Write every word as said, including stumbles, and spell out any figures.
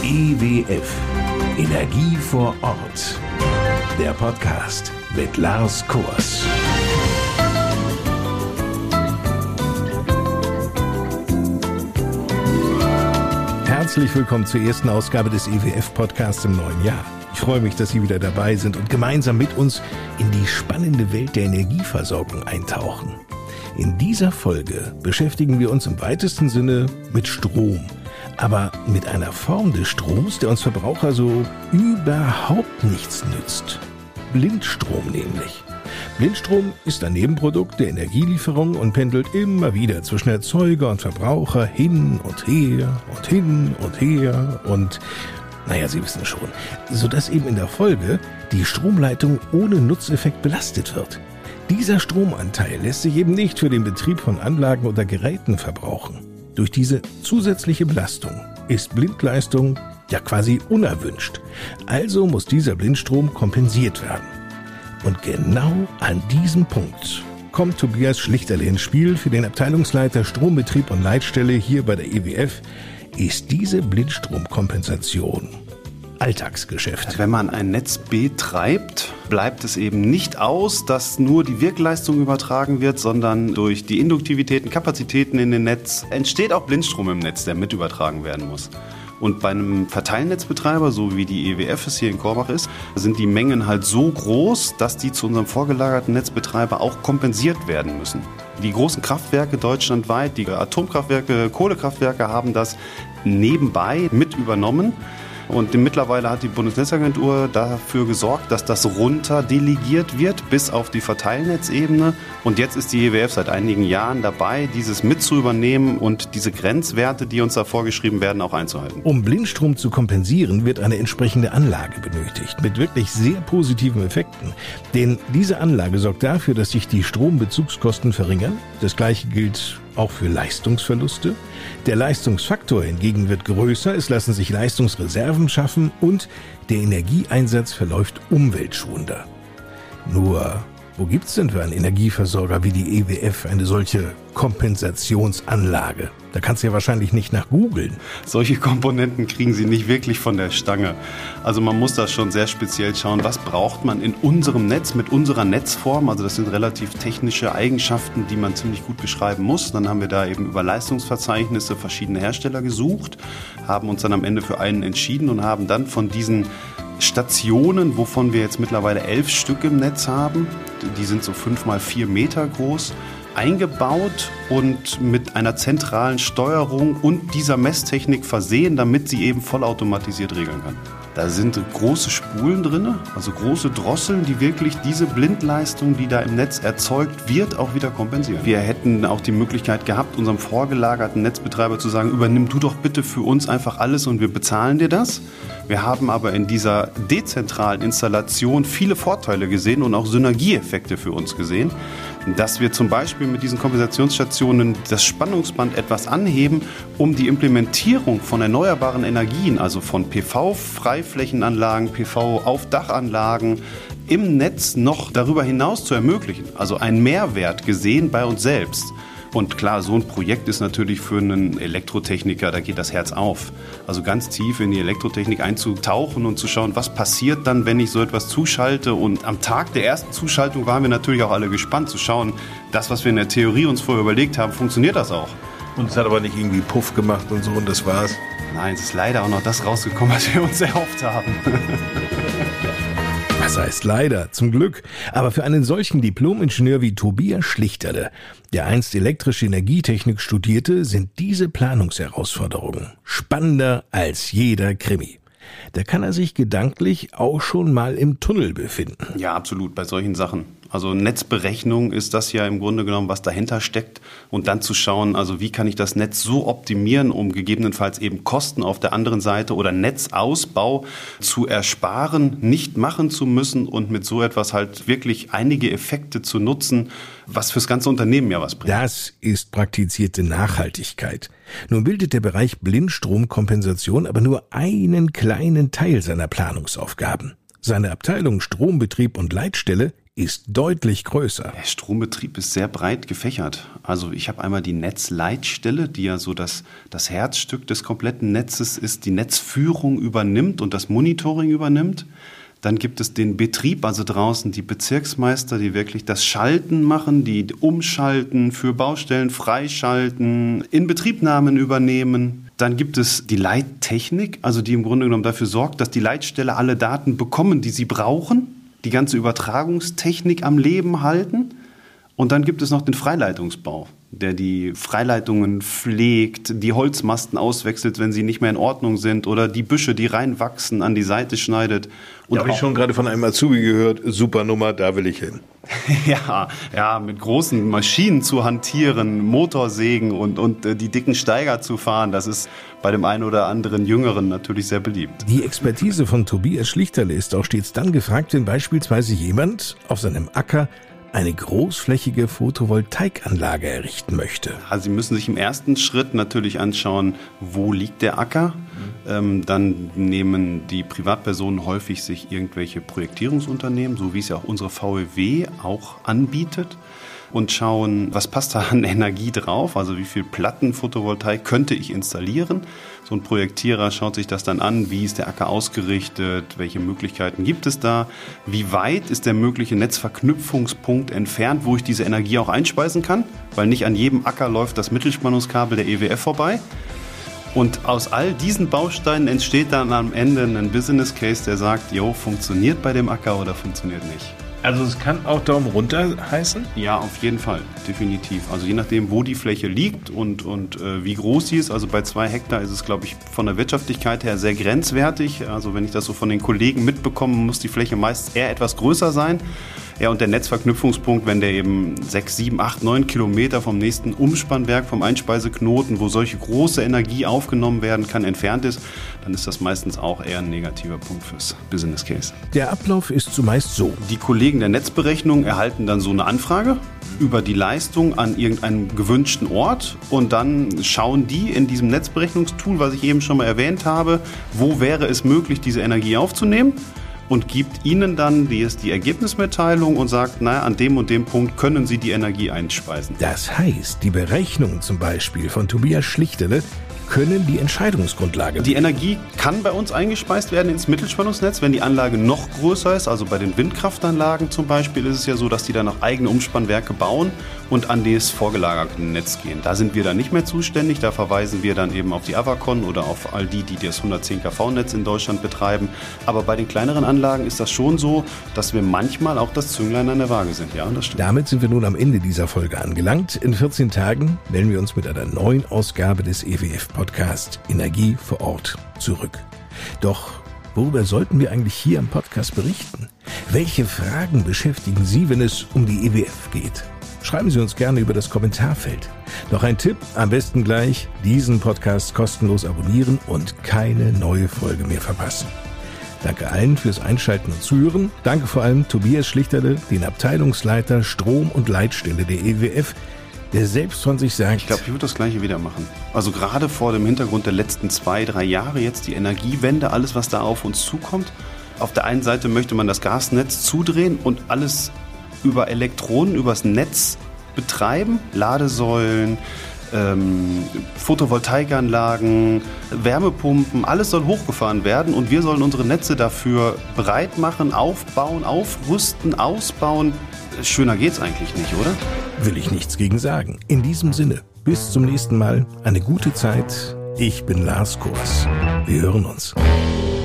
E W F Energie vor Ort. Der Podcast mit Lars Kors. Herzlich willkommen zur ersten Ausgabe des E W F-Podcasts im neuen Jahr. Ich freue mich, dass Sie wieder dabei sind und gemeinsam mit uns in die spannende Welt der Energieversorgung eintauchen. In dieser Folge beschäftigen wir uns im weitesten Sinne mit Strom, aber mit einer Form des Stroms, der uns Verbraucher so überhaupt nichts nützt. Blindstrom nämlich. Blindstrom ist ein Nebenprodukt der Energielieferung und pendelt immer wieder zwischen Erzeuger und Verbraucher hin und her und hin und her und, naja, Sie wissen schon, sodass eben in der Folge die Stromleitung ohne Nutzeffekt belastet wird. Dieser Stromanteil lässt sich eben nicht für den Betrieb von Anlagen oder Geräten verbrauchen. Durch diese zusätzliche Belastung ist Blindleistung ja quasi unerwünscht. Also muss dieser Blindstrom kompensiert werden. Und genau an diesem Punkt kommt Tobias Schlichterle ins Spiel. Für den Abteilungsleiter Strombetrieb und Leitstelle hier bei der E W F ist diese Blindstromkompensation Alltagsgeschäft. Wenn man ein Netz betreibt, bleibt es eben nicht aus, dass nur die Wirkleistung übertragen wird, sondern durch die Induktivitäten, Kapazitäten in den Netz entsteht auch Blindstrom im Netz, der mit übertragen werden muss. Und bei einem Verteilnetzbetreiber, so wie die E W F es hier in Korbach ist, sind die Mengen halt so groß, dass die zu unserem vorgelagerten Netzbetreiber auch kompensiert werden müssen. Die großen Kraftwerke deutschlandweit, die Atomkraftwerke, Kohlekraftwerke haben das nebenbei mit übernommen. Und mittlerweile hat die Bundesnetzagentur dafür gesorgt, dass das runter delegiert wird bis auf die Verteilnetzebene. Und jetzt ist die E W F seit einigen Jahren dabei, dieses mit zu übernehmen und diese Grenzwerte, die uns da vorgeschrieben werden, auch einzuhalten. Um Blindstrom zu kompensieren, wird eine entsprechende Anlage benötigt, mit wirklich sehr positiven Effekten. Denn diese Anlage sorgt dafür, dass sich die Strombezugskosten verringern. Das Gleiche gilt auch für Leistungsverluste. Der Leistungsfaktor hingegen wird größer, es lassen sich Leistungsreserven schaffen und der Energieeinsatz verläuft umweltschonender. Nur, wo gibt's denn für einen Energieversorger wie die E W F eine solche Kompensationsanlage? Da kannst du ja wahrscheinlich nicht nach googeln. Solche Komponenten kriegen Sie nicht wirklich von der Stange. Also man muss das schon sehr speziell schauen, was braucht man in unserem Netz, mit unserer Netzform. Also das sind relativ technische Eigenschaften, die man ziemlich gut beschreiben muss. Dann haben wir da eben über Leistungsverzeichnisse verschiedene Hersteller gesucht, haben uns dann am Ende für einen entschieden und haben dann von diesen Stationen, wovon wir jetzt mittlerweile elf Stück im Netz haben, die sind so fünf mal vier Meter groß, eingebaut und mit einer zentralen Steuerung und dieser Messtechnik versehen, damit sie eben vollautomatisiert regeln kann. Da sind große Spulen drin, also große Drosseln, die wirklich diese Blindleistung, die da im Netz erzeugt wird, auch wieder kompensieren. Wir hätten auch die Möglichkeit gehabt, unserem vorgelagerten Netzbetreiber zu sagen, übernimm du doch bitte für uns einfach alles und wir bezahlen dir das. Wir haben aber in dieser dezentralen Installation viele Vorteile gesehen und auch Synergieeffekte für uns gesehen, dass wir zum Beispiel mit diesen Kompensationsstationen das Spannungsband etwas anheben, um die Implementierung von erneuerbaren Energien, also von P V-Freiflächenanlagen, P V-Aufdachanlagen im Netz noch darüber hinaus zu ermöglichen. Also einen Mehrwert gesehen bei uns selbst. Und klar, so ein Projekt ist natürlich für einen Elektrotechniker, da geht das Herz auf. Also ganz tief in die Elektrotechnik einzutauchen und zu schauen, was passiert dann, wenn ich so etwas zuschalte. Und am Tag der ersten Zuschaltung waren wir natürlich auch alle gespannt zu schauen, das, was wir in der Theorie uns vorher überlegt haben, funktioniert das auch. Und es hat aber nicht irgendwie Puff gemacht und so und das war's. Nein, es ist leider auch noch das rausgekommen, was wir uns erhofft haben. Das heißt leider, zum Glück. Aber für einen solchen Diplom-Ingenieur wie Tobias Schlichterle, der einst elektrische Energietechnik studierte, sind diese Planungsherausforderungen spannender als jeder Krimi. Da kann er sich gedanklich auch schon mal im Tunnel befinden. Ja, absolut, bei solchen Sachen. Also Netzberechnung ist das ja im Grunde genommen, was dahinter steckt. Und dann zu schauen, also wie kann ich das Netz so optimieren, um gegebenenfalls eben Kosten auf der anderen Seite oder Netzausbau zu ersparen, nicht machen zu müssen und mit so etwas halt wirklich einige Effekte zu nutzen, was fürs ganze Unternehmen ja was bringt. Das ist praktizierte Nachhaltigkeit. Nun bildet der Bereich Blindstromkompensation aber nur einen kleinen Teil seiner Planungsaufgaben. Seine Abteilung Strombetrieb und Leitstelle ist deutlich größer. Der Strombetrieb ist sehr breit gefächert. Also ich habe einmal die Netzleitstelle, die ja so das, das Herzstück des kompletten Netzes ist, die Netzführung übernimmt und das Monitoring übernimmt. Dann gibt es den Betrieb, also draußen die Bezirksmeister, die wirklich das Schalten machen, die umschalten, für Baustellen freischalten, Inbetriebnahmen übernehmen. Dann gibt es die Leittechnik, also die im Grunde genommen dafür sorgt, dass die Leitstelle alle Daten bekommen, die sie brauchen, die ganze Übertragungstechnik am Leben halten. Und dann gibt es noch den Freileitungsbau, der die Freileitungen pflegt, die Holzmasten auswechselt, wenn sie nicht mehr in Ordnung sind, oder die Büsche, die reinwachsen, an die Seite schneidet. Und da habe ich schon gerade von einem Azubi gehört, super Nummer, da will ich hin. Ja, ja, mit großen Maschinen zu hantieren, Motorsägen und, und äh, die dicken Steiger zu fahren, das ist bei dem einen oder anderen Jüngeren natürlich sehr beliebt. Die Expertise von Tobias Schlichterle ist auch stets dann gefragt, wenn beispielsweise jemand auf seinem Acker eine großflächige Photovoltaikanlage errichten möchte. Also Sie müssen sich im ersten Schritt natürlich anschauen, wo liegt der Acker. Mhm. Ähm, dann nehmen die Privatpersonen häufig sich irgendwelche Projektierungsunternehmen, so wie es ja auch unsere V E W auch anbietet, und schauen, was passt da an Energie drauf, also wie viel Platten Photovoltaik könnte ich installieren. So ein Projektierer schaut sich das dann an, wie ist der Acker ausgerichtet, welche Möglichkeiten gibt es da, wie weit ist der mögliche Netzverknüpfungspunkt entfernt, wo ich diese Energie auch einspeisen kann, weil nicht an jedem Acker läuft das Mittelspannungskabel der E W F vorbei. Und aus all diesen Bausteinen entsteht dann am Ende ein Business Case, der sagt, jo, funktioniert bei dem Acker oder funktioniert nicht. Also es kann auch Daumen runter heißen? Ja, auf jeden Fall, definitiv. Also je nachdem, wo die Fläche liegt und, und äh, wie groß sie ist. Also bei zwei Hektar ist es, glaube ich, von der Wirtschaftlichkeit her sehr grenzwertig. Also wenn ich das so von den Kollegen mitbekomme, muss die Fläche meist eher etwas größer sein. Ja, und der Netzverknüpfungspunkt, wenn der eben sechs, sieben, acht, neun Kilometer vom nächsten Umspannwerk, vom Einspeiseknoten, wo solche große Energie aufgenommen werden kann, entfernt ist, dann ist das meistens auch eher ein negativer Punkt fürs Business Case. Der Ablauf ist zumeist so. Die Kollegen der Netzberechnung erhalten dann so eine Anfrage über die Leistung an irgendeinem gewünschten Ort und dann schauen die in diesem Netzberechnungstool, was ich eben schon mal erwähnt habe, wo wäre es möglich, diese Energie aufzunehmen, und gibt Ihnen dann die, die Ergebnismitteilung und sagt, naja, an dem und dem Punkt können Sie die Energie einspeisen. Das heißt, die Berechnungen zum Beispiel von Tobias Schlichterle können die Entscheidungsgrundlage. Die Energie kann bei uns eingespeist werden ins Mittelspannungsnetz, wenn die Anlage noch größer ist. Also bei den Windkraftanlagen zum Beispiel ist es ja so, dass die dann auch eigene Umspannwerke bauen und an das vorgelagerte Netz gehen. Da sind wir dann nicht mehr zuständig. Da verweisen wir dann eben auf die Avacon oder auf all die, die das hundertzehn Kilovolt Netz in Deutschland betreiben. Aber bei den kleineren Anlagen ist das schon so, dass wir manchmal auch das Zünglein an der Waage sind. Ja, das stimmt. Damit sind wir nun am Ende dieser Folge angelangt. In vierzehn Tagen melden wir uns mit einer neuen Ausgabe des E W F-Podcast Energie vor Ort zurück. Doch worüber sollten wir eigentlich hier im Podcast berichten? Welche Fragen beschäftigen Sie, wenn es um die E W F geht? Schreiben Sie uns gerne über das Kommentarfeld. Noch ein Tipp, am besten gleich diesen Podcast kostenlos abonnieren und keine neue Folge mehr verpassen. Danke allen fürs Einschalten und Zuhören. Danke vor allem Tobias Schlichterle, den Abteilungsleiter Strom- und Leitstelle der E W F, der selbst von sich sagt... Ich glaube, ich würde das Gleiche wieder machen. Also gerade vor dem Hintergrund der letzten zwei, drei Jahre jetzt, die Energiewende, alles, was da auf uns zukommt. Auf der einen Seite möchte man das Gasnetz zudrehen und alles über Elektronen, übers Netz betreiben. Ladesäulen, ähm, Photovoltaikanlagen, Wärmepumpen, alles soll hochgefahren werden und wir sollen unsere Netze dafür bereit machen, aufbauen, aufrüsten, ausbauen. Schöner geht's eigentlich nicht, oder? Will ich nichts gegen sagen. In diesem Sinne, bis zum nächsten Mal. Eine gute Zeit. Ich bin Lars Kors. Wir hören uns.